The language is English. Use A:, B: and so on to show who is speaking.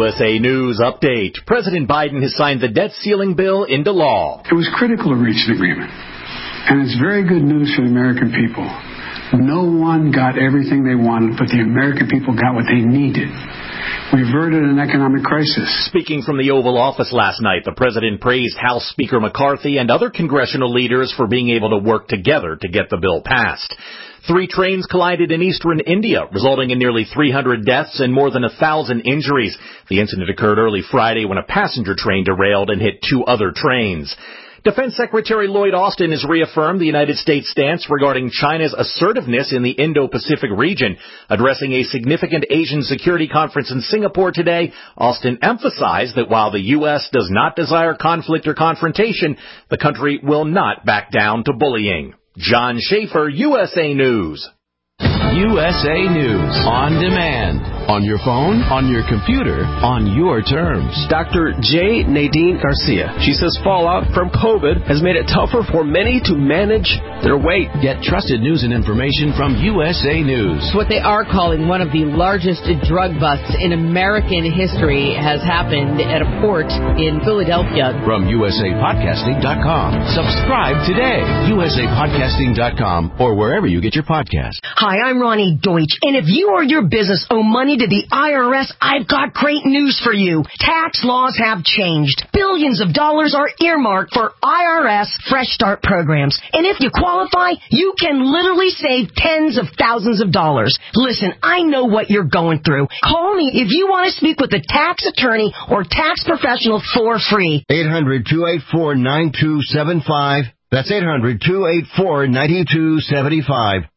A: USA News Update. President Biden has signed the debt ceiling bill into law.
B: It was critical to reach an agreement, and it's very good news for the American people. No one got everything they wanted, but the American people got what they needed. We averted an economic crisis.
A: Speaking from the Oval Office last night, the president praised House Speaker McCarthy and other congressional leaders for being able to work together to get the bill passed. 3 trains collided in eastern India, resulting in nearly 300 deaths and more than 1,000 injuries. The incident occurred early Friday when a passenger train derailed and hit 2 other trains. Defense Secretary Lloyd Austin has reaffirmed the United States stance regarding China's assertiveness in the Indo-Pacific region. Addressing a significant Asian security conference in Singapore today, Austin emphasized that while the U.S. does not desire conflict or confrontation, the country will not back down to bullying. John Schaefer, USA News.
C: USA News on demand. On your phone, on your computer, on your terms.
D: Dr. J. Nadine Garcia. She says fallout from COVID has made it tougher for many to manage their weight.
C: Get trusted news and information from USA News.
E: What they are calling one of the largest drug busts in American history has happened at a port in Philadelphia.
C: From USAPodcasting.com. Subscribe today. USAPodcasting.com or wherever you get your podcasts.
F: Hi, I'm Ronnie Deutsch, and if you or your business owe money to the IRS, I've got great news for you. Tax laws have changed. Billions of dollars are earmarked for IRS Fresh Start programs, and if you qualify, you can literally save tens of thousands of dollars. Listen, I know what you're going through. Call me if you want to speak with a tax attorney or tax professional for free.
G: 800-284-9275. That's 800-284-9275.